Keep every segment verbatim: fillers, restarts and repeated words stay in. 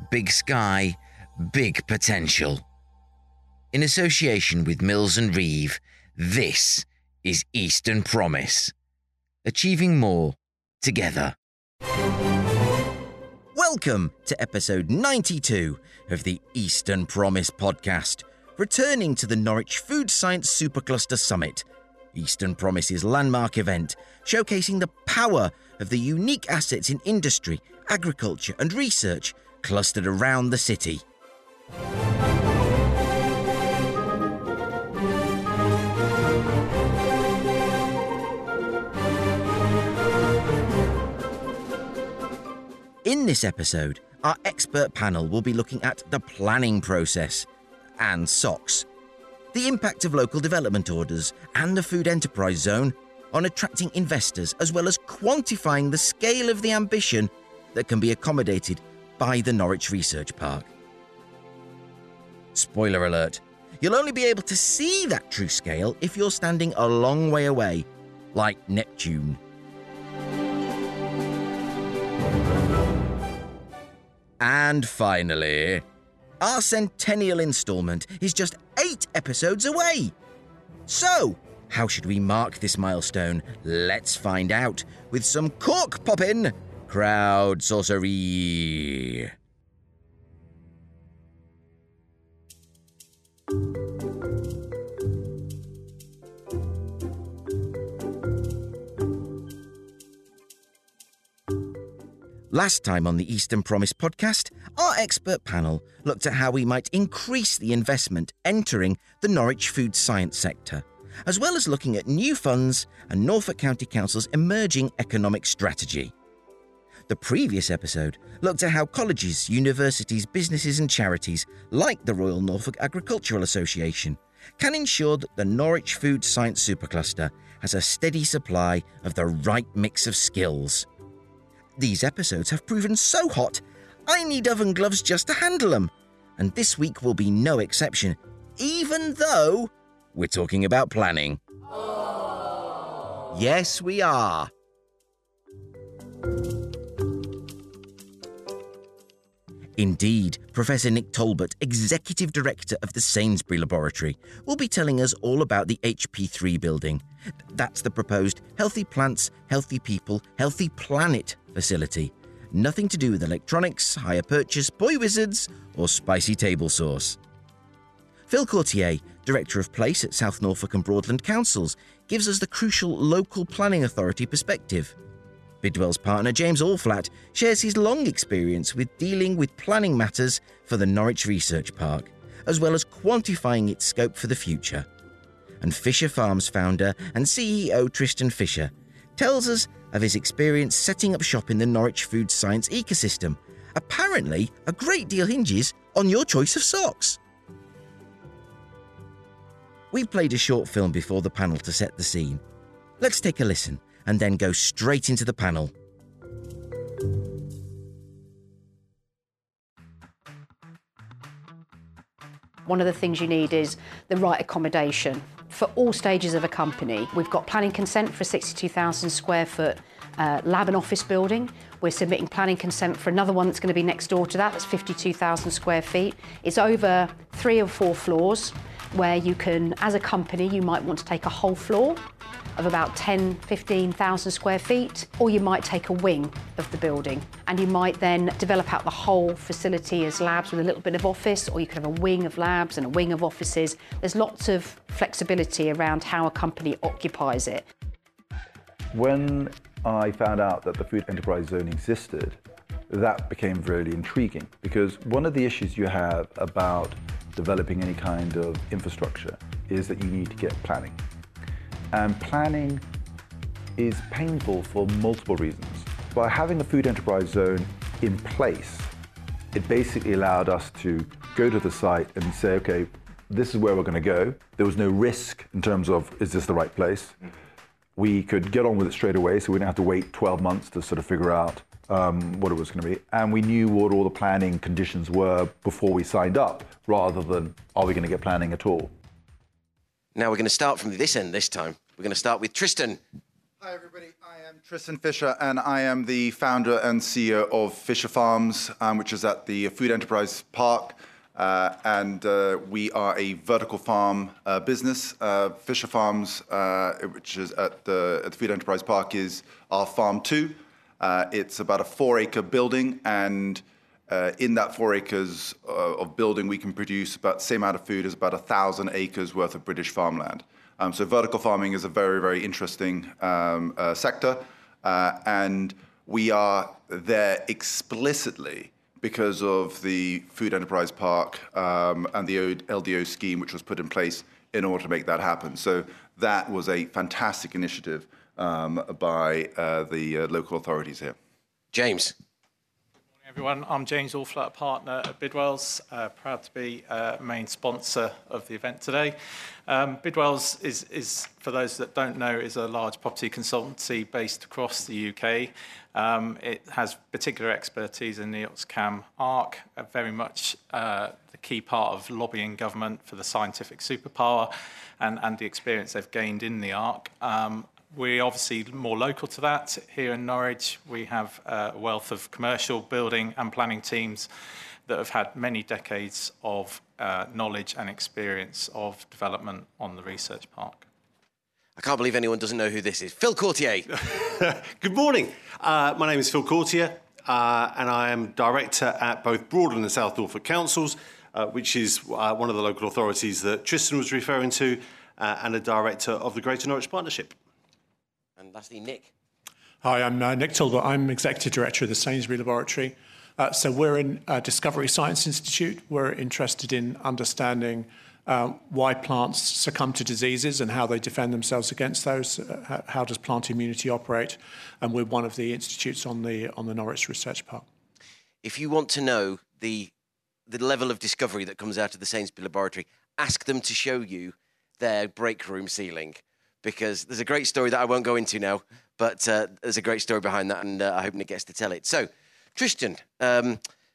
big sky, big potential. In association with Mills and Reeve, this is Eastern Promise. Achieving more together. Welcome to episode ninety-two of the Eastern Promise podcast, returning to the Norwich Food Science Supercluster Summit, Eastern Promise's landmark event, showcasing the power of the unique assets in industry, agriculture and research clustered around the city. In this episode, our expert panel will be looking at the planning process and S O Cs, the impact of local development orders and the food enterprise zone on attracting investors, as well as quantifying the scale of the ambition that can be accommodated by the Norwich Research Park. Spoiler alert, you'll only be able to see that true scale if you're standing a long way away, like Neptune. And finally, our centennial instalment is just eight episodes away. So, how should we mark this milestone? Let's find out with some cork-poppin' crowd sorcery. Last time on the Eastern Promise podcast, our expert panel looked at how we might increase the investment entering the Norwich food science sector, as well as looking at new funds and Norfolk County Council's emerging economic strategy. The previous episode looked at how colleges, universities, businesses and charities, like the Royal Norfolk Agricultural Association, can ensure that the Norwich Food Science Supercluster has a steady supply of the right mix of skills. These episodes have proven so hot, I need oven gloves just to handle them. And this week will be no exception, even though we're talking about planning. Oh. Yes, we are. Indeed, Professor Nick Talbot, Executive Director of the Sainsbury Laboratory, will be telling us all about the H P three building. That's the proposed Healthy Plants, Healthy People, Healthy Planet facility. Nothing to do with electronics, hire purchase, boy wizards, or spicy table sauce. Phil Courtier, Director of Place at South Norfolk and Broadland Councils, gives us the crucial local planning authority perspective. Bidwell's partner James Allflat shares his long experience with dealing with planning matters for the Norwich Research Park, as well as quantifying its scope for the future. And Fisher Farms founder and C E O Tristan Fisher tells us of his experience setting up shop in the Norwich food science ecosystem. Apparently, a great deal hinges on your choice of socks. We played a short film before the panel to set the scene. Let's take a listen and then go straight into the panel. One of the things you need is the right accommodation for all stages of a company. We've got planning consent for a sixty-two thousand square foot uh, lab and office building. We're submitting planning consent for another one that's going to be next door to that, that's fifty-two thousand square feet. It's over three or four floors where you can, as a company, you might want to take a whole floor of about ten, fifteen thousand square feet, or you might take a wing of the building and you might then develop out the whole facility as labs with a little bit of office, or you could have a wing of labs and a wing of offices. There's lots of flexibility around how a company occupies it. When I found out that the food enterprise zone existed, that became really intriguing, because one of the issues you have about developing any kind of infrastructure is that you need to get planning. And planning is painful for multiple reasons. By having a food enterprise zone in place, it basically allowed us to go to the site and say, okay, this is where we're going to go. There was no risk in terms of, is this the right place? We could get on with it straight away, so we didn't have to wait twelve months to sort of figure out um, what it was going to be. And we knew what all the planning conditions were before we signed up, rather than, are we going to get planning at all? Now we're going to start from this end this time. We're going to start with Tristan. Hi everybody, I am Tristan Fisher and I am the founder and C E O of Fisher Farms, um, which is at the Food Enterprise Park. Uh, and uh, we are a vertical farm uh, business. Uh, Fisher Farms, uh, which is at the, at the Food Enterprise Park, is our farm two. Uh, it's about a four acre building, and uh, in that four acres uh, of building, we can produce about the same amount of food as about a thousand acres worth of British farmland. Um, so vertical farming is a very, very interesting um, uh, sector, uh, and we are there explicitly because of the Food Enterprise Park um, and the L D O scheme, which was put in place in order to make that happen. So that was a fantastic initiative um, by uh, the uh, local authorities here. James. Everyone, I'm James Allflat, a partner at Bidwells, uh, proud to be uh, main sponsor of the event today. Um, Bidwells is, is, for those that don't know, is a large property consultancy based across the U K. Um, it has particular expertise in the Oxcam Arc, uh, very much uh, the key part of lobbying government for the scientific superpower and, and the experience they've gained in the Arc. Um, We're obviously more local to that. Here in Norwich, we have a wealth of commercial building and planning teams that have had many decades of uh, knowledge and experience of development on the research park. I can't believe anyone doesn't know who this is. Phil Courtier. Good morning. Uh, my name is Phil Courtier, uh, and I am director at both Broadland and South Norfolk Councils, uh, which is uh, one of the local authorities that Tristan was referring to, uh, and a director of the Greater Norwich Partnership. And lastly, Nick. Hi, I'm uh, Nick Talbot. I'm Executive Director of the Sainsbury Laboratory. Uh, so we're in uh, Discovery Science Institute. We're interested in understanding uh, why plants succumb to diseases and how they defend themselves against those. Uh, how, how does plant immunity operate? And we're one of the institutes on the on the Norwich Research Park. If you want to know the the level of discovery that comes out of the Sainsbury Laboratory, ask them to show you their break room ceiling, because there's a great story that I won't go into now, but uh, there's a great story behind that, and uh, I hope Nick gets to tell it. So, Tristan, um,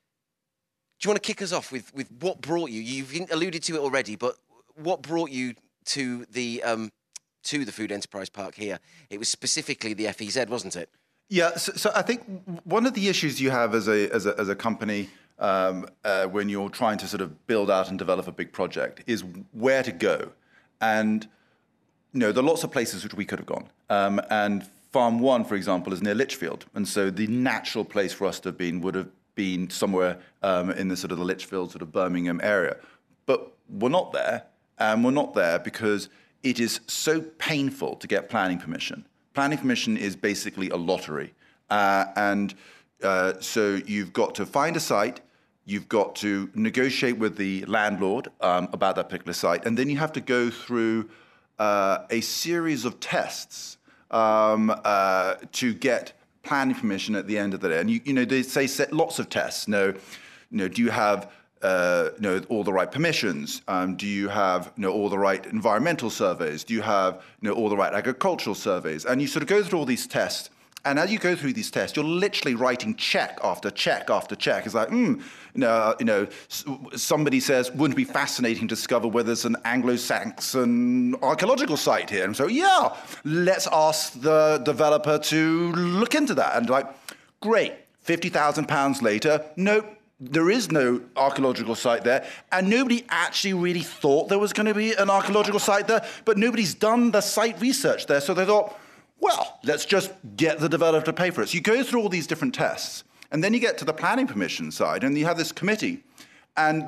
do you want to kick us off with, with what brought you? You've alluded to it already, but what brought you to the um, to the Food Enterprise Park here? It was specifically the F E Z, wasn't it? Yeah, so, so I think one of the issues you have as a as a, as a company um, uh, when you're trying to sort of build out and develop a big project is where to go, and you know, there are lots of places which we could have gone. Um, and Farm One, for example, is near Lichfield. And so the natural place for us to have been would have been somewhere um, in the sort of the Lichfield, sort of Birmingham area. But we're not there. And we're not there because it is so painful to get planning permission. Planning permission is basically a lottery. Uh, and uh, so you've got to find a site. You've got to negotiate with the landlord um, about that particular site. And then you have to go through Uh, a series of tests um, uh, to get planning permission at the end of the day. And, you, you know, they say set lots of tests. You know, you know, do you have uh, you know, all the right permissions? Um, do you have you know, all the right environmental surveys? Do you have you know, all the right agricultural surveys? And you sort of go through all these tests. And as you go through these tests, you're literally writing check after check after check. It's like, hmm, you know, you know, somebody says, wouldn't it be fascinating to discover whether there's an Anglo-Saxon archaeological site here? And so, yeah, let's ask the developer to look into that. And like, great, fifty thousand pounds later, nope, there is no archaeological site there. And nobody actually really thought there was going to be an archaeological site there, but nobody's done the site research there. So they thought, well, let's just get the developer to pay for it. So you go through all these different tests, and then you get to the planning permission side, and you have this committee. And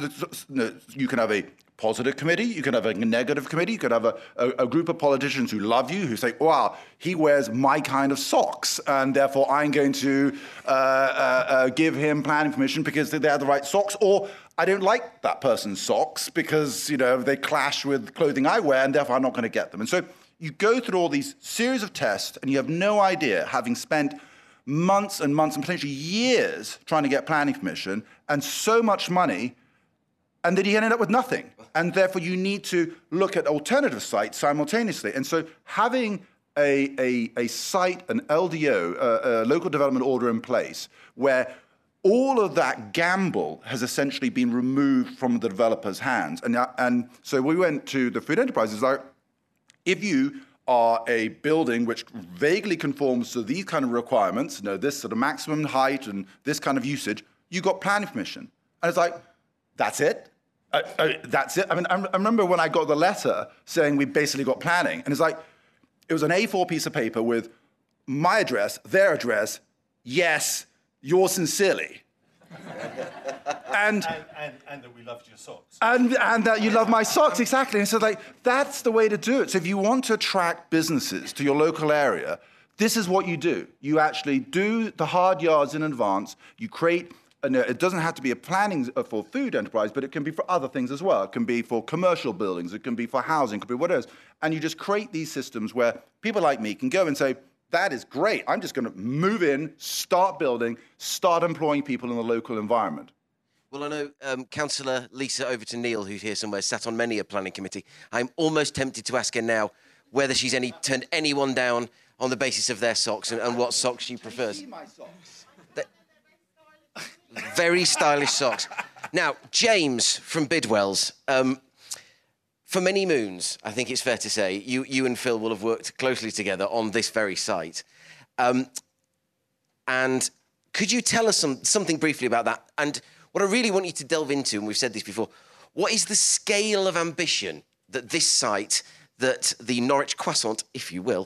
you can have a positive committee, you can have a negative committee, you can have a, a, a group of politicians who love you, who say, wow, he wears my kind of socks, and therefore I'm going to uh, uh, uh, give him planning permission because they have the right socks, or I don't like that person's socks because, you know, they clash with clothing I wear, and therefore I'm not going to get them. And so you go through all these series of tests, and you have no idea, having spent months and months and potentially years trying to get planning permission and so much money, and then you end up with nothing. And therefore, you need to look at alternative sites simultaneously. And so having a, a, a site, an L D O, a, a local development order in place, where all of that gamble has essentially been removed from the developer's hands. And, and so we went to the Food Enterprises, like, if you are a building which vaguely conforms to these kind of requirements, you know, this sort of maximum height and this kind of usage, you got planning permission. And it's like, that's it? Uh, uh, that's it? I mean, I, I remember when I got the letter saying we basically got planning, and it's like, it was an A four piece of paper with my address, their address, yes, yours sincerely. and, and, and and that we loved your socks. And and that you love my socks, exactly. And so like that's the way to do it. So if you want to attract businesses to your local area, this is what you do. You actually do the hard yards in advance. You create, and it doesn't have to be a planning for food enterprise, but it can be for other things as well. It can be for commercial buildings. It can be for housing. It could be whatever. And you just create these systems where people like me can go and say, that is great. I'm just going to move in, start building, start employing people in the local environment. Well, I know um, Councillor Lisa Overton Neal, who's here somewhere, sat on many a planning committee. I'm almost tempted to ask her now whether she's any turned anyone down on the basis of their socks and, and what socks she prefers. See my socks? Very stylish socks. Now, James from Bidwells. Um, For many moons, I think it's fair to say, you, you and Phil will have worked closely together on this very site. Um, and could you tell us some, something briefly about that? And what I really want you to delve into, and we've said this before, what is the scale of ambition that this site, that the Norwich Croissant, if you will,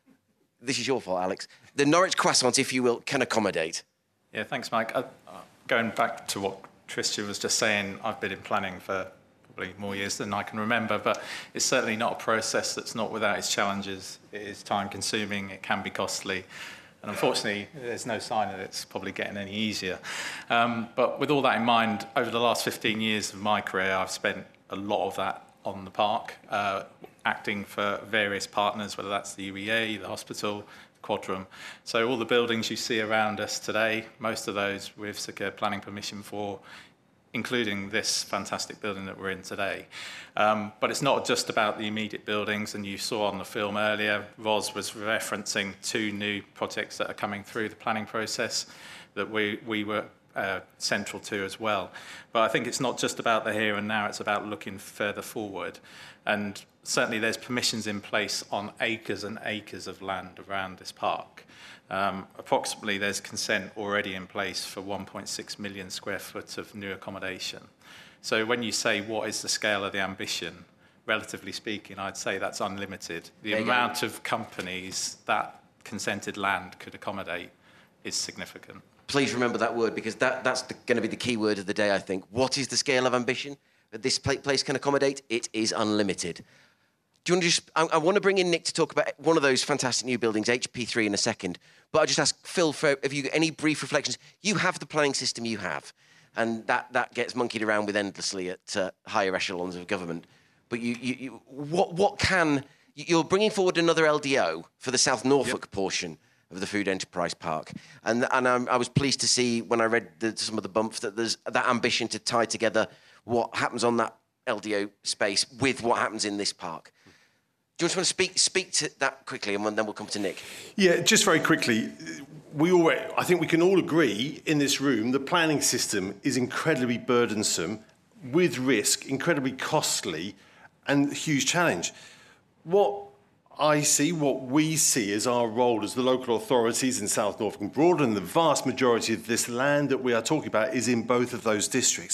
this is your fault, Alex, the Norwich Croissant, if you will, can accommodate? Yeah, thanks, Mike. Uh, going back to what Tristan was just saying, I've been in planning for probably more years than I can remember, but it's certainly not a process that's not without its challenges. It is time-consuming, it can be costly, and unfortunately, there's no sign that it's probably getting any easier. Um, but with all that in mind, over the last fifteen years of my career, I've spent a lot of that on the park, uh, acting for various partners, whether that's the U E A, the hospital, Quadrum. So all the buildings you see around us today, most of those we've secured planning permission for, including this fantastic building that we're in today. Um, but it's not just about the immediate buildings, and you saw on the film earlier, Ros was referencing two new projects that are coming through the planning process that we, we were uh, central to as well. But I think it's not just about the here and now, it's about looking further forward. And certainly there's permissions in place on acres and acres of land around this park. Um, approximately, there's consent already in place for one point six million square foot of new accommodation. So when you say what is the scale of the ambition, relatively speaking, I'd say that's unlimited. The amount go. of companies that consented land could accommodate is significant. Please remember that word, because that, that's going to be the key word of the day, I think. What is the scale of ambition that this place can accommodate? It is unlimited. Do you want to just... I, I want to bring in Nick to talk about one of those fantastic new buildings, H P three, in a second. But I'll just ask Phil, for, have you got any brief reflections? You have the planning system you have, and that, that gets monkeyed around with endlessly at uh, higher echelons of government. But you, you, you, what, what can... You're bringing forward another L D O for the South Norfolk yep. portion of the Food Enterprise Park. And, and I'm, I was pleased to see, when I read the, some of the bumps, that there's that ambition to tie together what happens on that L D O space with what happens in this park. Do you want to speak speak to that quickly, and then we'll come to Nick? Yeah, just very quickly. We all, I think we can all agree in this room, the planning system is incredibly burdensome, with risk, incredibly costly, and a huge challenge. What I see, what we see as our role as the local authorities in South Norfolk and Broadland, the vast majority of this land that we are talking about is in both of those districts,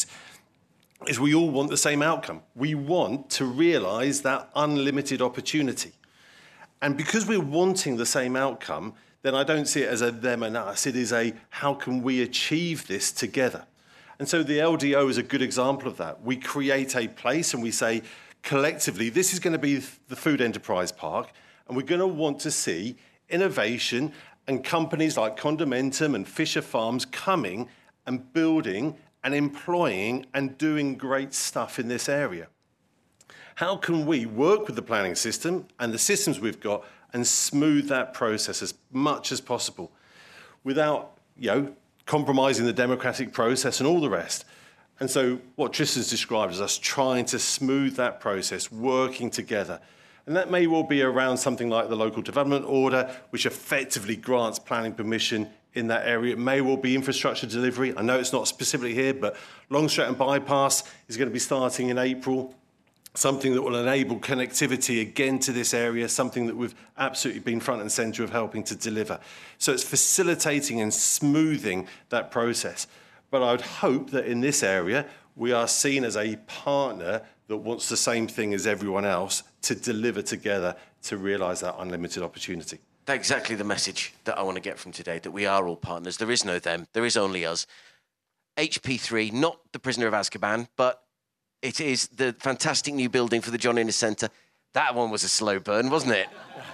is we all want the same outcome. We want to realise that unlimited opportunity. And because we're wanting the same outcome, then I don't see it as a them and us. It is a how can we achieve this together? And so the L D O is a good example of that. We create a place and we say, collectively, this is going to be the Food Enterprise Park, and we're going to want to see innovation and companies like Condimentum and Fisher Farms coming and building and employing and doing great stuff in this area. How can we work with the planning system and the systems we've got and smooth that process as much as possible without, you know, compromising the democratic process and all the rest? And so what Tristan's described is us trying to smooth that process, working together. And that may well be around something like the local development order, which effectively grants planning permission in that area. It may well be infrastructure delivery. I know it's not specifically here, but Long Stratton Bypass is going to be starting in April. something that will enable connectivity again to this area, something that we've absolutely been front and centre of helping to deliver. So it's facilitating and smoothing that process. But I would hope that in this area, we are seen as a partner that wants the same thing as everyone else to deliver together to realise that unlimited opportunity. That's exactly the message that I want to get from today, that we are all partners. There is no them, there is only us. H P three, not the Prisoner of Azkaban, but it is the fantastic new building for the John Innes Centre. That one was a slow burn, wasn't it?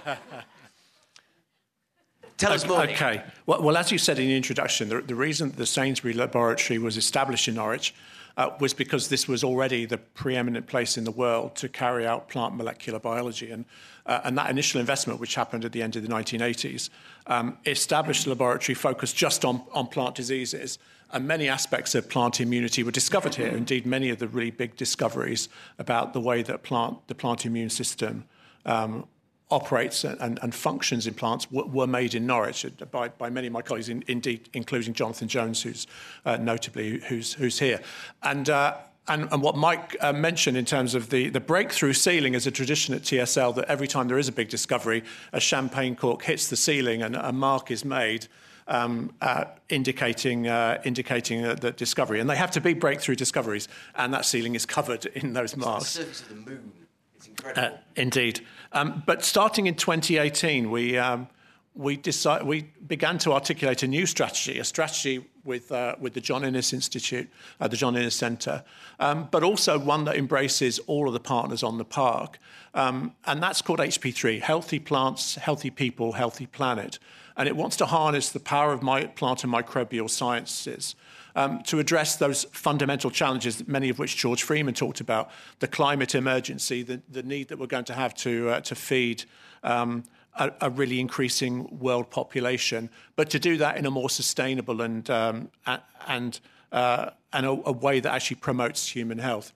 Tell us more. OK. Well, well, as you said in the introduction, the, the reason the Sainsbury Laboratory was established in Norwich uh, was because this was already the preeminent place in the world to carry out plant molecular biology. And, uh, and that initial investment, which happened at the end of the nineteen eighties, um, established the laboratory focused just on, on plant diseases. And many aspects of plant immunity were discovered here. Indeed, many of the really big discoveries about the way that plant, the plant immune system um, operates and, and functions in plants w- were made in Norwich by, by many of my colleagues, in, indeed, including Jonathan Jones, who's uh, notably who's, who's here. And, uh, and, and what Mike uh, mentioned in terms of the, the breakthrough ceiling is a tradition at T S L that every time there is a big discovery, a champagne cork hits the ceiling and a mark is made. Um, uh, indicating uh, indicating uh, the discovery. And they have to be breakthrough discoveries, and that ceiling is covered in those marks. It's the surface of the moon. It's incredible. Uh, indeed. Um, but starting in twenty eighteen, we, um, we, decide, we began to articulate a new strategy, a strategy with, uh, with the John Innes Institute, uh, the John Innes Centre, um, but also one that embraces all of the partners on the park. Um, and that's called H P three, Healthy Plants, Healthy People, Healthy Planet. And it wants to harness the power of my plant and microbial sciences um, to address those fundamental challenges, many of which George Freeman talked about, the climate emergency, the, the need that we're going to have to, uh, to feed um, a, a really increasing world population, but to do that in a more sustainable and, um, and, uh, and a, a way that actually promotes human health.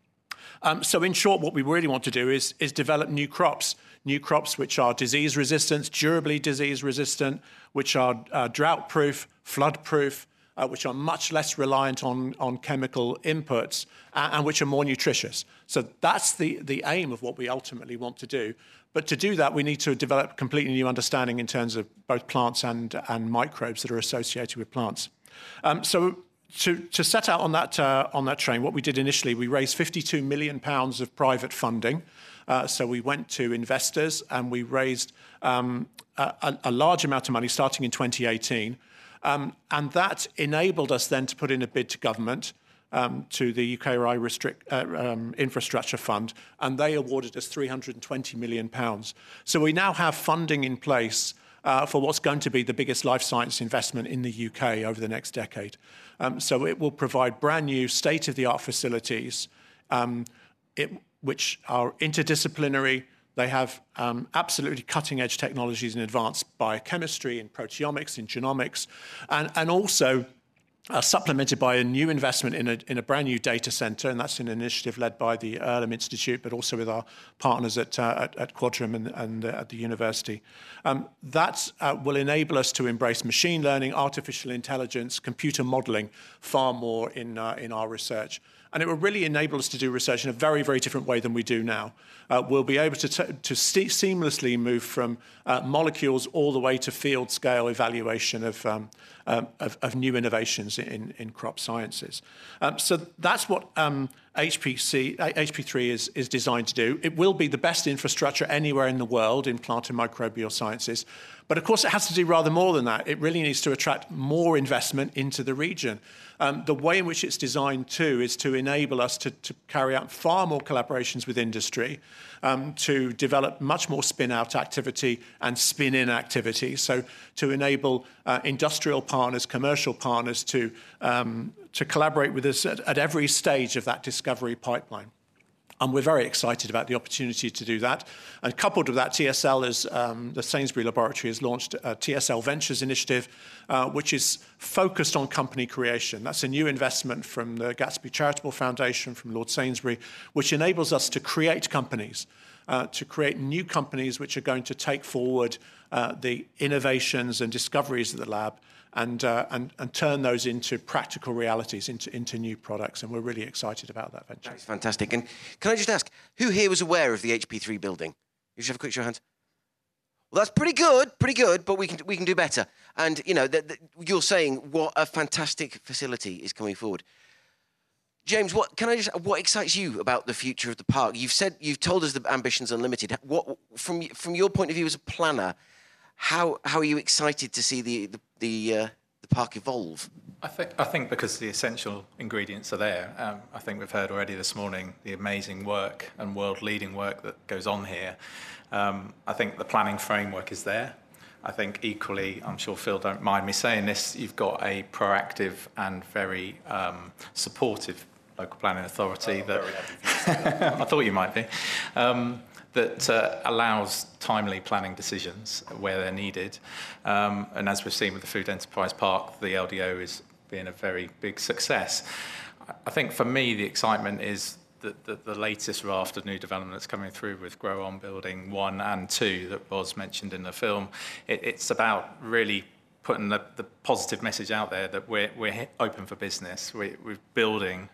Um, so in short, what we really want to do is, is develop new crops, new crops which are disease resistant, durably disease resistant, which are uh, drought proof, flood proof, uh, which are much less reliant on, on chemical inputs, uh, and which are more nutritious. So that's the, the aim of what we ultimately want to do. But to do that, we need to develop completely new understanding in terms of both plants and, and microbes that are associated with plants. Um, so To, to set out on that, uh, on that train, what we did initially, we raised fifty-two million pounds of private funding. Uh, so we went to investors and we raised um, a, a large amount of money starting in twenty eighteen. Um, and that enabled us then to put in a bid to government, um, to the U K R I Restrict, uh, um, Infrastructure Fund, and they awarded us three hundred twenty million pounds. So we now have funding in place Uh, for what's going to be the biggest life science investment in the U K over the next decade. Um, so it will provide brand new state-of-the-art facilities, um, it, which are interdisciplinary. They have um, absolutely cutting-edge technologies in advanced biochemistry, in proteomics, in genomics, and, and also Uh, supplemented by a new investment in a, in a brand new data centre, and that's an initiative led by the Earlham Institute, but also with our partners at, uh, at, at Quadram and, and uh, at the university. Um, that uh, will enable us to embrace machine learning, artificial intelligence, computer modelling far more in, uh, in our research. And it will really enable us to do research in a very, very different way than we do now. Uh, we'll be able to, t- to st- seamlessly move from uh, molecules all the way to field scale evaluation of, um, um, of, of new innovations in, in crop sciences. Um, so that's what um, H P C, H P three is, is designed to do. It will be the best infrastructure anywhere in the world in plant and microbial sciences. But of course, it has to do rather more than that. It really needs to attract more investment into the region. Um, the way in which it's designed, too, is to enable us to, to carry out far more collaborations with industry, um, to develop much more spin-out activity and spin-in activity, so to enable uh, industrial partners, commercial partners to, um, to collaborate with us at, at every stage of that discovery pipeline. And we're very excited about the opportunity to do that. And coupled with that, T S L, is, um, the Sainsbury Laboratory, has launched a T S L Ventures initiative, uh, which is focused on company creation. That's a new investment from the Gatsby Charitable Foundation, from Lord Sainsbury, which enables us to create companies, uh, to create new companies which are going to take forward uh, the innovations and discoveries of the lab and, uh, and, and turn those into practical realities, into, into new products. And we're really excited about that venture. That's fantastic. And can I just ask, who here was aware of the H P three building? You should have a quick show of hands. Well, that's pretty good, pretty good, but we can we can do better. And, you know, the, the, you're saying what a fantastic facility is coming forward. James, what can I just what excites you about the future of the park? You've said you've told us the ambition's unlimited. What from from your point of view as a planner, how how are you excited to see the the the, uh, the park evolve? I think I think because the essential ingredients are there. Um, I think we've heard already this morning the amazing work and world-leading work that goes on here. Um, I think the planning framework is there. I think equally, I'm sure Phil don't mind me saying this, you've got a proactive and very um, supportive local planning authority oh, that I thought you might be, um, that uh, allows timely planning decisions where they're needed. Um, and as we've seen with the Food Enterprise Park, the L D O is being a very big success. I think for me, the excitement is the, the, the latest raft of new development that's coming through with Grow On Building one and two that was mentioned in the film. It, it's about really putting the, the positive message out there that we're, we're open for business. We, we're building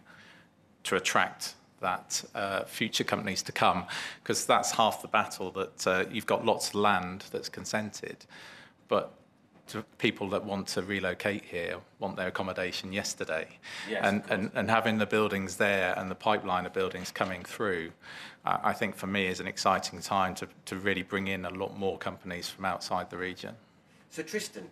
to attract that uh, future companies to come, because that's half the battle, that uh, you've got lots of land that's consented, but to people that want to relocate here want their accommodation yesterday. Yes, and, and, and having the buildings there and the pipeline of buildings coming through, uh, I think for me is an exciting time to, to really bring in a lot more companies from outside the region. So Tristan,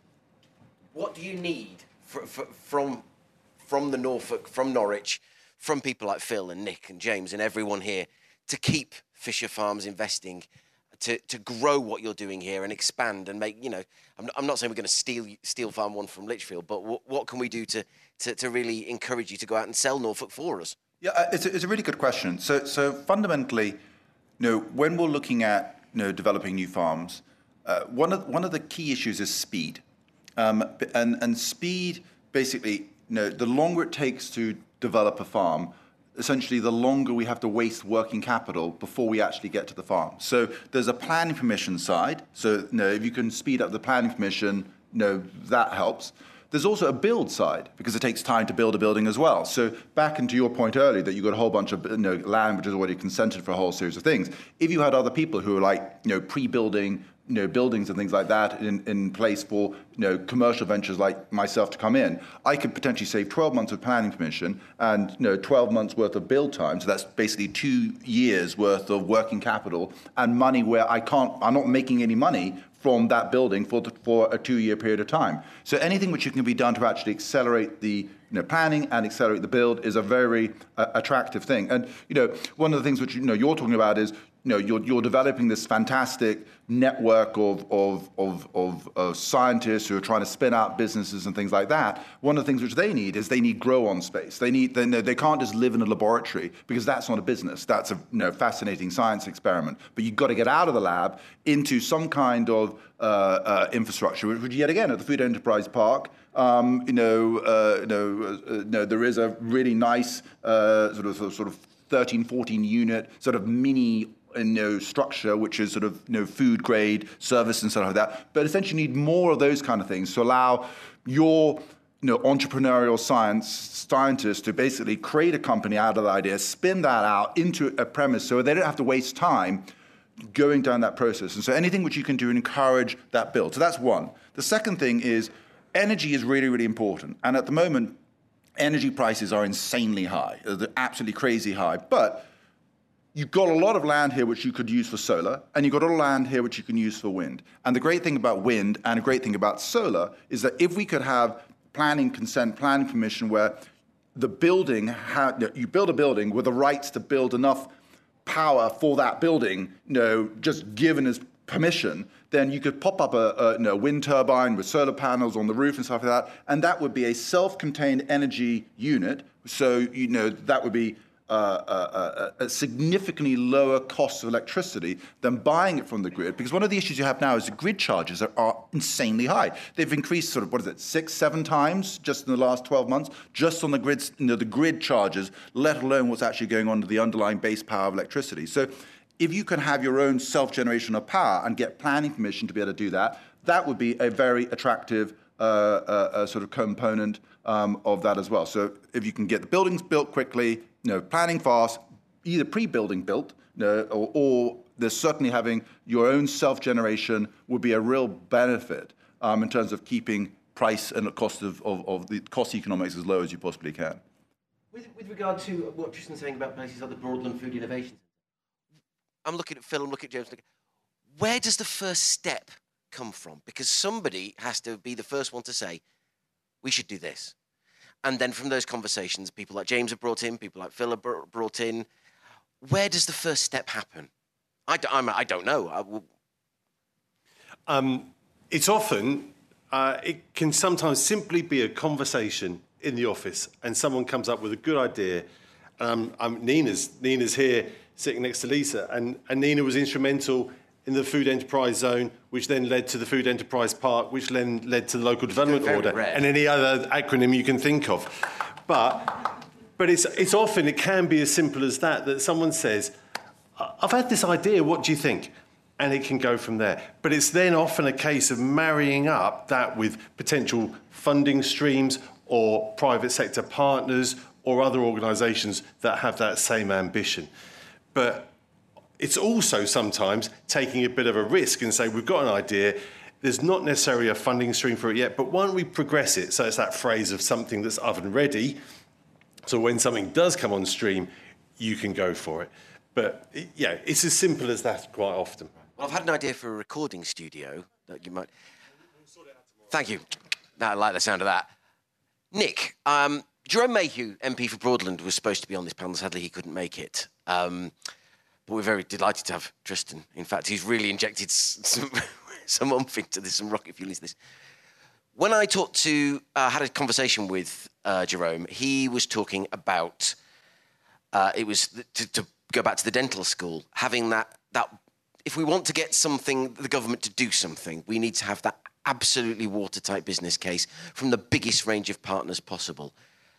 what do you need for, for, from, from the Norfolk, from Norwich, from people like Phil and Nick and James and everyone here to keep Fisher Farms investing, to, to grow what you're doing here and expand and make, you know, I'm not, I'm not saying we're going to steal steal Farm One from Lichfield, but what, what can we do to, to, to really encourage you to go out and sell Norfolk for us? Yeah, it's a, it's a really good question. So, so fundamentally, you know, when we're looking at, you know, developing new farms, uh, one of one of the key issues is speed, um, and and speed basically, you know, the longer it takes to develop a farm, essentially the longer we have to waste working capital before we actually get to the farm. So there's a planning permission side. So you know, if you can speed up the planning permission, you know, that helps. There's also a build side, because it takes time to build a building as well. So back into your point earlier that you've got a whole bunch of, you know, land which is already consented for a whole series of things. If you had other people who are like, you know, pre-building, you know, buildings and things like that in, in place for, you know, commercial ventures like myself to come in, I could potentially save twelve months of planning permission and, you know, twelve months worth of build time. So that's basically two years worth of working capital and money where I can't, I'm not making any money from that building for the, for a two-year period of time. So anything which can be done to actually accelerate the, you know, planning and accelerate the build is a very uh, attractive thing. And, you know, one of the things which, you know, you're talking about is, you know, you're, you're developing this fantastic network of, of, of, of, of scientists who are trying to spin out businesses and things like that. One of the things which they need is they need grow-on space. They need, they, they can't just live in a laboratory, because that's not a business. That's a, you know, fascinating science experiment. But you've got to get out of the lab into some kind of uh, uh, infrastructure, which yet again at the Food Enterprise Park, um, you know, uh, you know, uh, you know, there is a really nice uh, sort of sort of thirteen, fourteen unit sort of mini, you know, structure, which is sort of, you know, food grade service and stuff like that. But essentially you need more of those kind of things to allow your, you know, entrepreneurial science scientists to basically create a company out of the idea, spin that out into a premise so they don't have to waste time going down that process. And so anything which you can do and encourage that build. So that's one. The second thing is energy is really, really important. And at the moment, energy prices are insanely high. They're absolutely crazy high. But you've got a lot of land here which you could use for solar, and you've got a lot of land here which you can use for wind. And the great thing about wind and a great thing about solar is that if we could have planning consent, planning permission, where the building, ha- you build a building with the rights to build enough power for that building, you know, just given as permission, then you could pop up a, a you know, wind turbine with solar panels on the roof and stuff like that, and that would be a self-contained energy unit. So, you know, that would be Uh, a, a significantly lower cost of electricity than buying it from the grid, because one of the issues you have now is the grid charges are, are insanely high. They've increased sort of, what is it, six, seven times just in the last twelve months, just on the grid, you know, the grid charges, let alone what's actually going on to the underlying base power of electricity. So if you can have your own self-generation of power and get planning permission to be able to do that, that would be a very attractive uh, a, a sort of component um, of that as well. So if you can get the buildings built quickly, you know, planning fast, either pre-building built, you know, or, or there's certainly having your own self-generation would be a real benefit um, in terms of keeping price and the cost of, of, of the cost economics as low as you possibly can. With, with regard to what Tristan's saying about places like the Broadland Food Innovation Centre, I'm looking at Phil, I'm looking at James. Where does the first step come from? Because somebody has to be the first one to say, we should do this. And then from those conversations, people like James have brought in, people like Phil have brought in. Where does the first step happen? I don't, I'm, I don't know. I will... um, it's often, uh, it can sometimes simply be a conversation in the office and someone comes up with a good idea. Um, um, Nina's, Nina's here sitting next to Lisa, and, and Nina was instrumental in the food enterprise zone, which then led to the food enterprise park, which then led to the local development order, rare. and any other acronym you can think of. But, but it's, it's often, it can be as simple as that, that someone says, I've had this idea, what do you think? And it can go from there. But it's then often a case of marrying up that with potential funding streams or private sector partners or other organisations that have that same ambition. But it's also sometimes taking a bit of a risk and say, we've got an idea, there's not necessarily a funding stream for it yet, but why don't we progress it? So it's that phrase of something that's oven ready. So when something does come on stream, you can go for it. But yeah, it's as simple as that quite often. Well, I've had an idea for a recording studio that you might... Thank you. No, I like the sound of that. Nick, um, Jerome Mayhew, M P for Broadland, was supposed to be on this panel. Sadly, he couldn't make it. Um, but we're very delighted to have Tristan. In fact, he's really injected some, some oomph into this, some rocket fuel into this. When I talked to, uh, had a conversation with uh, Jerome, he was talking about, uh, it was to, to go back to the dental school, having that, that, if we want to get something, the government to do something, we need to have that absolutely watertight business case from the biggest range of partners possible.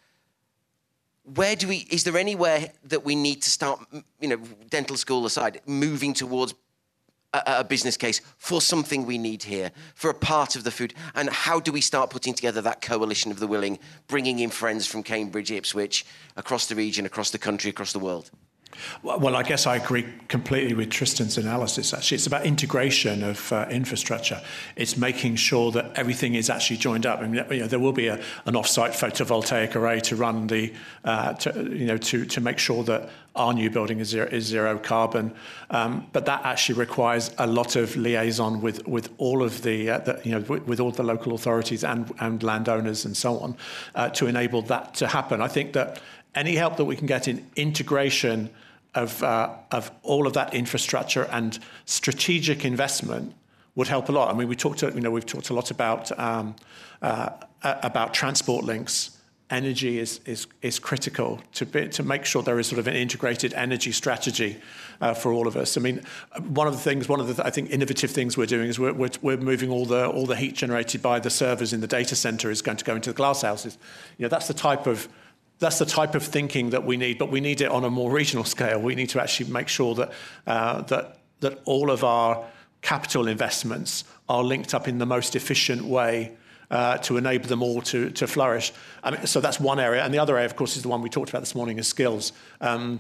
Where do we, is there anywhere that we need to start, you know, dental school aside, moving towards a, a business case for something we need here, for a part of the food? And how do we start putting together that coalition of the willing, bringing in friends from Cambridge, Ipswich, across the region, across the country, across the world? Well, I guess I agree completely with Tristan's analysis, actually. It's about integration of uh, infrastructure. It's making sure that everything is actually joined up. I mean, you know, there will be a, an off-site photovoltaic array to run the, uh, to, you know, to, to make sure that our new building is zero, is zero carbon. Um, but that actually requires a lot of liaison with, with all of the, uh, the, you know, with, with all the local authorities and, and landowners and so on uh, to enable that to happen. I think that any help that we can get in integration of uh, of all of that infrastructure and strategic investment would help a lot. I mean, we talked, to, you know, we've talked a lot about um, uh, about transport links. Energy is is is critical to be, to make sure there is sort of an integrated energy strategy uh, for all of us. I mean, one of the things, one of the I think innovative things we're doing is we're, we're we're moving all the all the heat generated by the servers in the data center is going to go into the glass houses. You know, that's the type of That's the type of thinking that we need, but we need it on a more regional scale. We need to actually make sure that uh, that that all of our capital investments are linked up in the most efficient way uh, to enable them all to to flourish. I mean, so that's one area, and the other area, of course, is the one we talked about this morning: is skills. Um,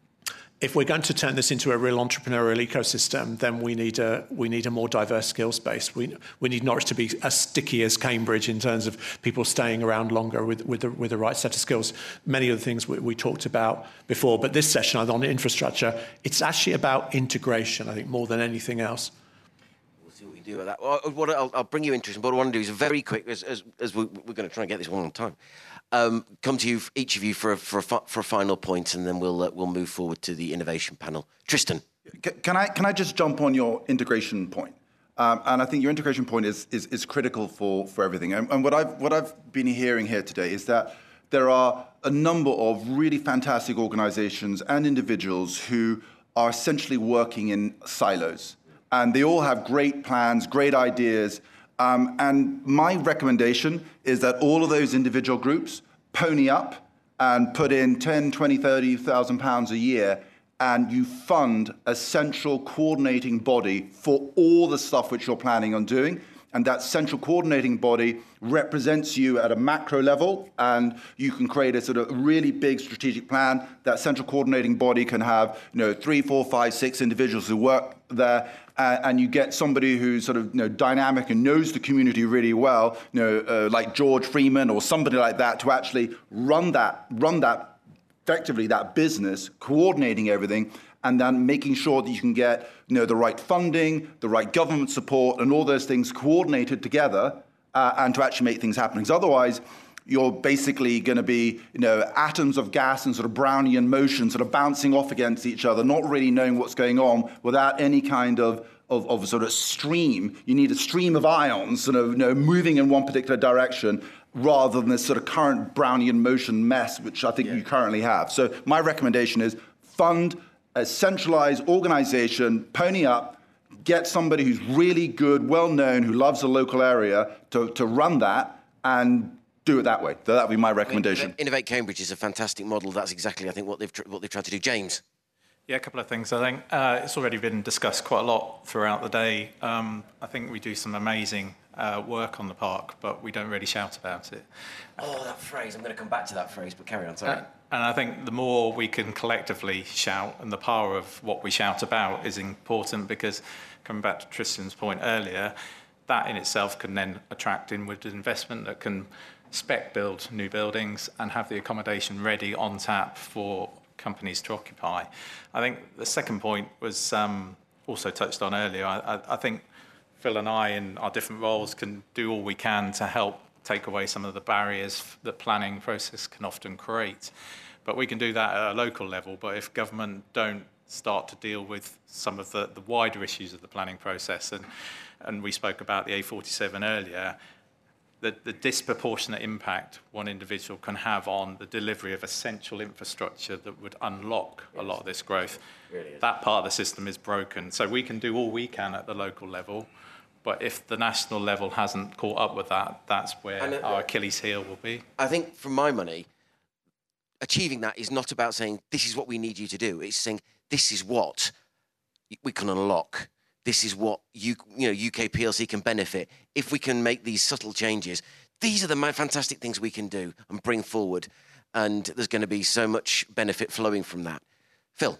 If we're going to turn this into a real entrepreneurial ecosystem, then we need a we need a more diverse skills base. We we need Norwich to be as sticky as Cambridge in terms of people staying around longer with with the, with the right set of skills. Many of the things we, we talked about before, but this session on infrastructure, it's actually about integration, I think, more than anything else. We'll see what we do with that. Well, what I'll, I'll bring you into it. What I want to do is very quick, as as, as we, we're going to try and get this one on time. Um, come to you, each of you, for a, for a, for a final point, and then we'll uh, we'll move forward to the innovation panel. Tristan, can I can I just jump on your integration point? Um, and I think your integration point is is, is critical for, for everything. And, and what I've what I've been hearing here today is that there are a number of really fantastic organisations and individuals who are essentially working in silos, and they all have great plans, great ideas. Um, and my recommendation is that all of those individual groups pony up and put in ten, twenty, thirty thousand pounds a year, and you fund a central coordinating body for all the stuff which you're planning on doing. and that central coordinating body represents you at a macro level, and you can create a sort of really big strategic plan. That central coordinating body can have, you know, three, four, five, six individuals who work there, uh, and you get somebody who's sort of, you know, dynamic and knows the community really well, you know, uh, like George Freeman or somebody like that, to actually run that, run that, effectively that business, coordinating everything, and then making sure that you can get, you know, the right funding, the right government support, and all those things coordinated together, uh, and to actually make things happen. Because otherwise, you're basically going to be, you know, atoms of gas and sort of Brownian motion sort of bouncing off against each other, not really knowing what's going on without any kind of, of, of sort of stream. You need a stream of ions sort of, you know, moving in one particular direction, rather than this sort of current Brownian motion mess, which I think yeah. you currently have. So my recommendation is fund a centralized organization, pony up, get somebody who's really good, well-known, who loves the local area to, to run that and do it that way. So that would be my recommendation. I mean, Innovate Cambridge is a fantastic model. That's exactly, I think, what they've, tr- what they've tried to do. James? Yeah, a couple of things. I think uh, it's already been discussed quite a lot throughout the day. Um, I think we do some amazing uh, work on the park, but we don't really shout about it. Oh, that phrase. I'm going to come back to that phrase, but carry on, sorry. Uh, and I think the more we can collectively shout, and the power of what we shout about is important, because coming back to Tristan's point earlier, that in itself can then attract inward investment that can spec build new buildings and have the accommodation ready on tap for companies to occupy. I think the second point was um, also touched on earlier. I, I, I think Phil and I, in our different roles, can do all we can to help take away some of the barriers that planning process can often create. But we can do that at a local level. But if government don't start to deal with some of the, the wider issues of the planning process, and, and we spoke about the A forty-seven earlier, the, the disproportionate impact one individual can have on the delivery of essential infrastructure that would unlock a lot of this growth. Really that part of the system is broken. So we can do all we can at the local level, but if the national level hasn't caught up with that, that's where and, uh, our Achilles heel will be. I think, for my money, achieving that is not about saying, this is what we need you to do. It's saying, this is what we can unlock. This is what you, you know, U K P L C can benefit. If we can make these subtle changes, these are the fantastic things we can do and bring forward. And there's going to be so much benefit flowing from that. Phil?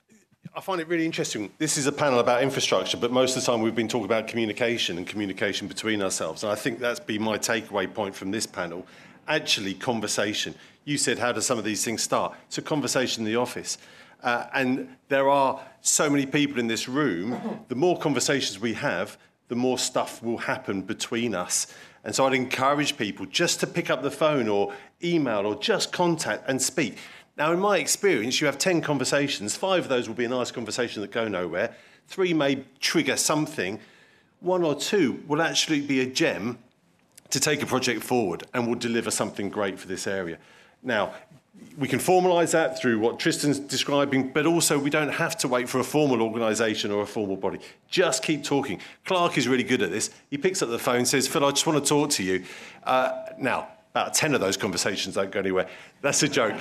I find it really interesting. This is a panel about infrastructure, but most of the time we've been talking about communication and communication between ourselves. And I think that's been my takeaway point from this panel. Actually, conversation. You said, how do some of these things start? It's a conversation in the office. Uh, and there are so many people in this room. The more conversations we have, the more stuff will happen between us. And so I'd encourage people just to pick up the phone or email or just contact and speak. Now, in my experience, you have ten conversations. Five of those will be a nice conversation that go nowhere. Three may trigger something. One or two will actually be a gem to take a project forward and will deliver something great for this area. Now, we can formalise that through what Tristan's describing, but also we don't have to wait for a formal organisation or a formal body. Just keep talking. Clark is really good at this. He picks up the phone and says, Phil, I just want to talk to you. Uh, now, about ten of those conversations don't go anywhere. That's a joke.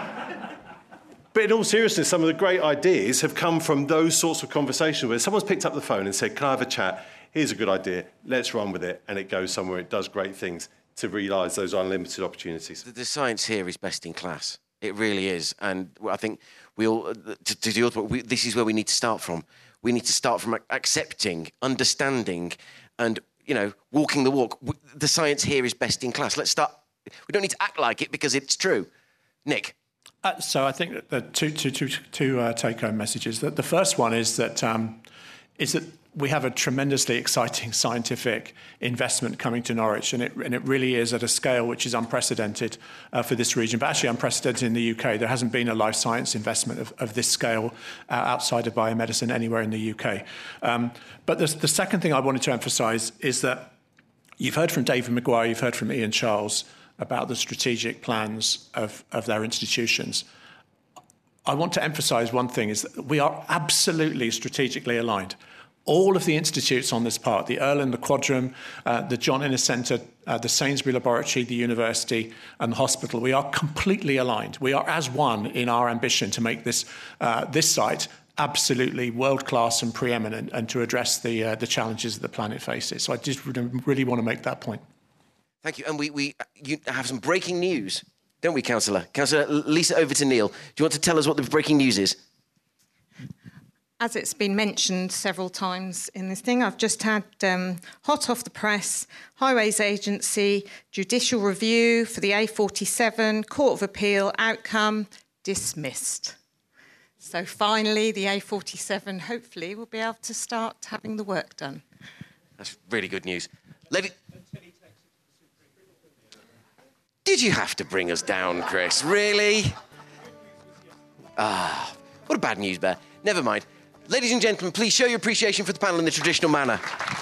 But in all seriousness, some of the great ideas have come from those sorts of conversations where someone's picked up the phone and said, can I have a chat? Here's a good idea. Let's run with it. And it goes somewhere. It does great things to realise those unlimited opportunities. The science here is best in class. It really is. And I think we all, to, to do we, this is where we need to start from. We need to start from accepting, understanding, and, you know, walking the walk. The science here is best in class. Let's start. We don't need to act like it because it's true. Nick? Uh, so I think that the two, two, two, two uh, take-home messages. That the first one is that um, is that we have a tremendously exciting scientific investment coming to Norwich, and it, and it really is at a scale which is unprecedented uh, for this region, but actually unprecedented in the U K. There hasn't been a life science investment of, of this scale uh, outside of biomedicine anywhere in the U K. Um, but the, the second thing I wanted to emphasise is that you've heard from David Maguire, you've heard from Ian Charles about the strategic plans of, of their institutions. I want to emphasise one thing, is that we are absolutely strategically aligned. All of the institutes on this part, the Erlen, the Quadrum, uh, the John Innes Centre, uh, the Sainsbury Laboratory, the university and the hospital, we are completely aligned. We are as one in our ambition to make this, uh, this site absolutely world-class and preeminent, and to address the uh, the challenges that the planet faces. So I just really want to make that point. Thank you. And we, we you have some breaking news, don't we, Councillor? Councillor Lisa, over to Neil. Do you want to tell us what the breaking news is? As it's been mentioned several times in this thing, I've just had um, hot off the press, Highways Agency, judicial review for the A forty-seven, Court of Appeal, outcome, dismissed. So finally, the A forty-seven, hopefully, will be able to start having the work done. That's really good news. Lady... Did you have to bring us down, Chris? Really? Ah, what a bad news bear. Never mind. Ladies and gentlemen, please show your appreciation for the panel in the traditional manner.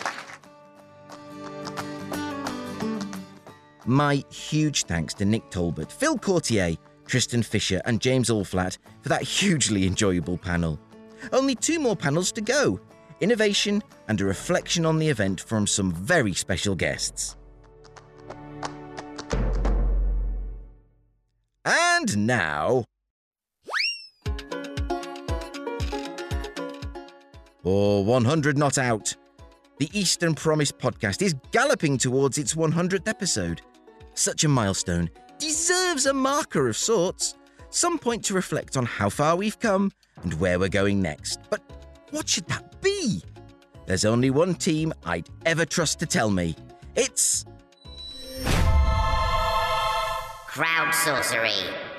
My huge thanks to Nick Talbot, Phil Courtier, Tristan Fisher and James Allflat for that hugely enjoyable panel. Only two more panels to go. Innovation and a reflection on the event from some very special guests. And now... Oh, one hundred not out. The Eastern Promise podcast is galloping towards its one hundredth episode. Such a milestone deserves a marker of sorts. Some point to reflect on how far we've come and where we're going next. But what should that be? There's only one team I'd ever trust to tell me. It's... Crowd sorcery.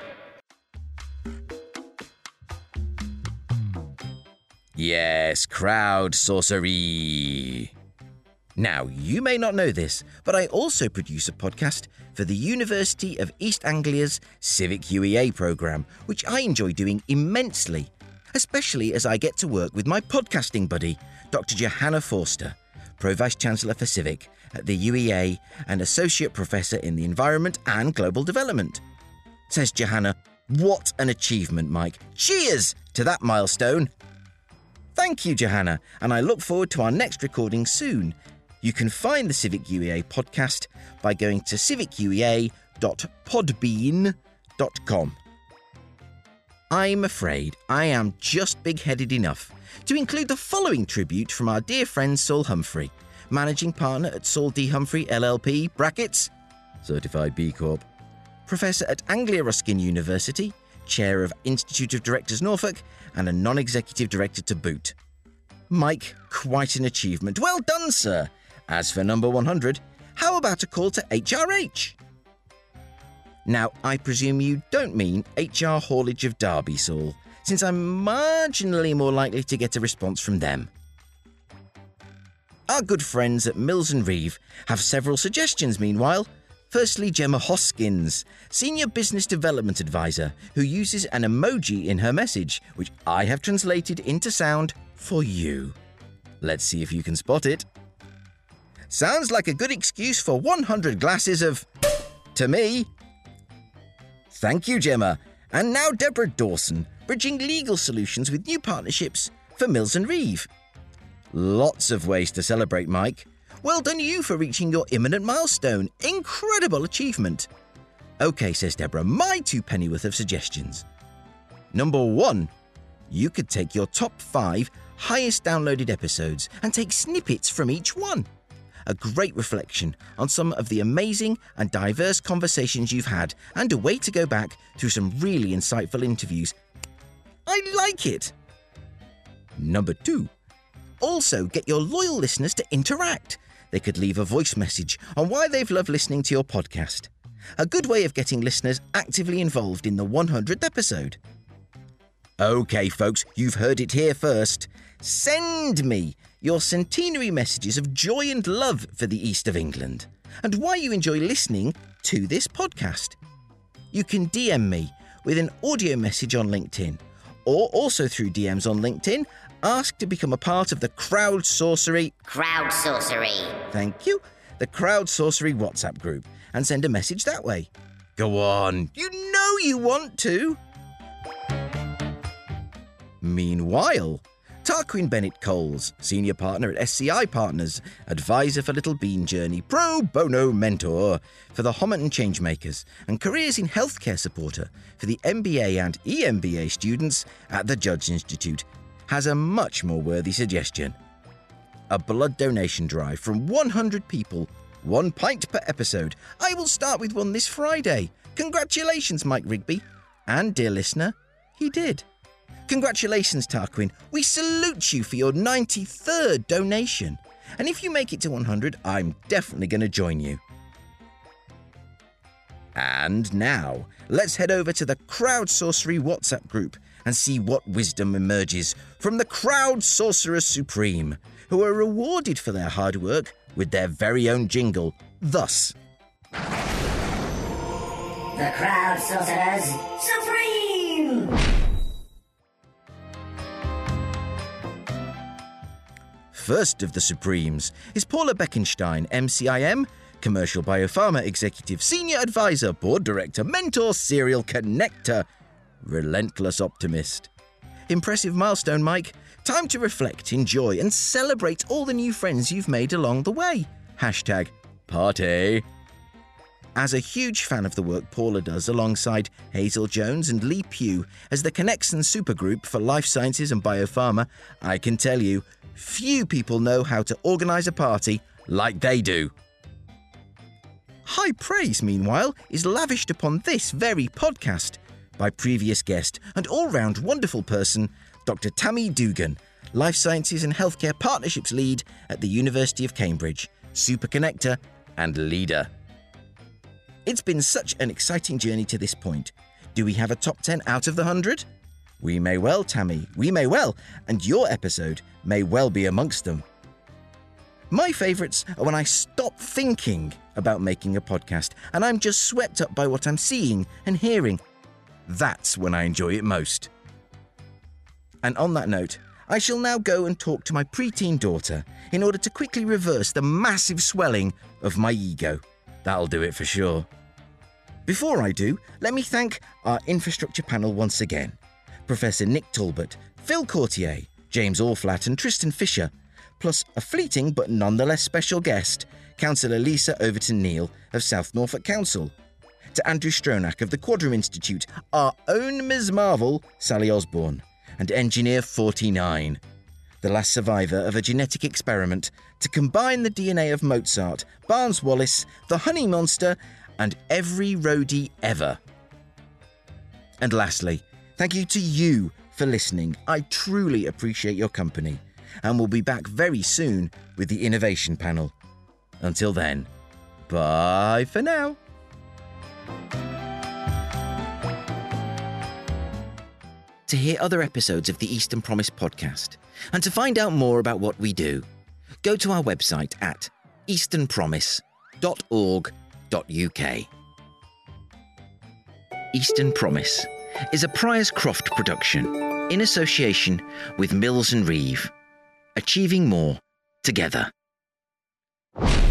Yes, crowd sorcery. Now, you may not know this, but I also produce a podcast for the University of East Anglia's Civic U E A programme, which I enjoy doing immensely, especially as I get to work with my podcasting buddy, Doctor Johanna Forster, Pro-Vice-Chancellor for Civic at the U E A and Associate Professor in the Environment and Global Development. Says Johanna, what an achievement, Mike. Cheers to that milestone. Thank you, Johanna, and I look forward to our next recording soon. You can find the Civic U E A podcast by going to civic u e a dot podbean dot com. I'm afraid I am just big-headed enough to include the following tribute from our dear friend Saul Humphrey, Managing Partner at Saul D. Humphrey L L P, brackets, Certified B Corp, Professor at Anglia Ruskin University, Chair of Institute of Directors Norfolk, and a non-executive director to boot. Mike, quite an achievement. Well done, sir. As for number one hundred, how about a call to H R H? Now, I presume you don't mean H R Haulage of Derby, Saul, since I'm marginally more likely to get a response from them. Our good friends at Mills and Reeve have several suggestions, meanwhile. Firstly, Gemma Hoskins, Senior Business Development Advisor, who uses an emoji in her message, which I have translated into sound for you. Let's see if you can spot it. Sounds like a good excuse for one hundred glasses of... to me. Thank you, Gemma. And now Deborah Dawson, bridging legal solutions with new partnerships for Mills and Reeve. Lots of ways to celebrate, Mike. Well done you for reaching your imminent milestone. Incredible achievement. OK, says Deborah, my two pennyworth of suggestions. Number one, you could take your top five highest downloaded episodes and take snippets from each one. A great reflection on some of the amazing and diverse conversations you've had and a way to go back through some really insightful interviews. I like it. Number two, also get your loyal listeners to interact. They could leave a voice message on why they've loved listening to your podcast. A good way of getting listeners actively involved in the one hundredth episode. OK, folks, you've heard it here first. Send me your centenary messages of joy and love for the East of England and why you enjoy listening to this podcast. You can D M me with an audio message on LinkedIn, or also through D Ms on LinkedIn, ask to become a part of the Crowd Sorcery... Crowd Sorcery. Thank you. The Crowd Sorcery WhatsApp group, and send a message that way. Go on. You know you want to. Meanwhile, Tarquin Bennett Coles, Senior Partner at S C I Partners, Advisor for Little Bean Journey, Pro Bono Mentor for the Homerton Changemakers, and Careers in Healthcare Supporter for the M B A and E M B A students at the Judge Institute, has a much more worthy suggestion. A blood donation drive from one hundred people, one pint per episode. I will start with one this Friday. Congratulations, Mike Rigby. And, dear listener, he did. Congratulations, Tarquin. We salute you for your ninety-third donation. And if you make it to one hundred, I'm definitely going to join you. And now, let's head over to the Crowd Sorcery WhatsApp group and see what wisdom emerges from the Crowd Sorcerers Supreme, who are rewarded for their hard work with their very own jingle, thus. The Crowd Sorcerers Supreme! First of the Supremes is Paula Beckenstein, M C I M, Commercial Biopharma Executive, Senior Advisor, Board Director, Mentor, Serial Connector, Relentless Optimist. Impressive milestone, Mike. Time to reflect, enjoy, and celebrate all the new friends you've made along the way. Hashtag party. As a huge fan of the work Paula does alongside Hazel Jones and Lee Pugh as the Connexon Supergroup for Life Sciences and Biopharma, I can tell you, few people know how to organise a party like they do. High praise, meanwhile, is lavished upon this very podcast by previous guest and all-round wonderful person, Doctor Tammy Dugan, Life Sciences and Healthcare Partnerships Lead at the University of Cambridge, Super Connector and Leader. It's been such an exciting journey to this point. Do we have a top ten out of the one hundred? We may well, Tammy, we may well, and your episode may well be amongst them. My favourites are when I stop thinking about making a podcast and I'm just swept up by what I'm seeing and hearing. That's when I enjoy it most. And on that note, I shall now go and talk to my preteen daughter in order to quickly reverse the massive swelling of my ego. That'll do it for sure. Before I do, let me thank our infrastructure panel once again. Professor Nick Talbot, Phil Courtier, James Allflat and Tristan Fisher, plus a fleeting but nonetheless special guest, Councillor Lisa Overton-Neal of South Norfolk Council, to Andrew Stronach of the Quadram Institute, our own Miz Marvel, Sally Osborne, and Engineer forty-nine, the last survivor of a genetic experiment to combine the D N A of Mozart, Barnes Wallis, the Honey Monster, and every roadie ever. And lastly, thank you to you for listening. I truly appreciate your company, and we'll be back very soon with the Innovation Panel. Until then, bye for now. To hear other episodes of the Eastern Promise podcast, and to find out more about what we do, go to our website at eastern promise dot org dot U K. Eastern Promise is a Priors Croft production in association with Mills and Reeve, achieving more together.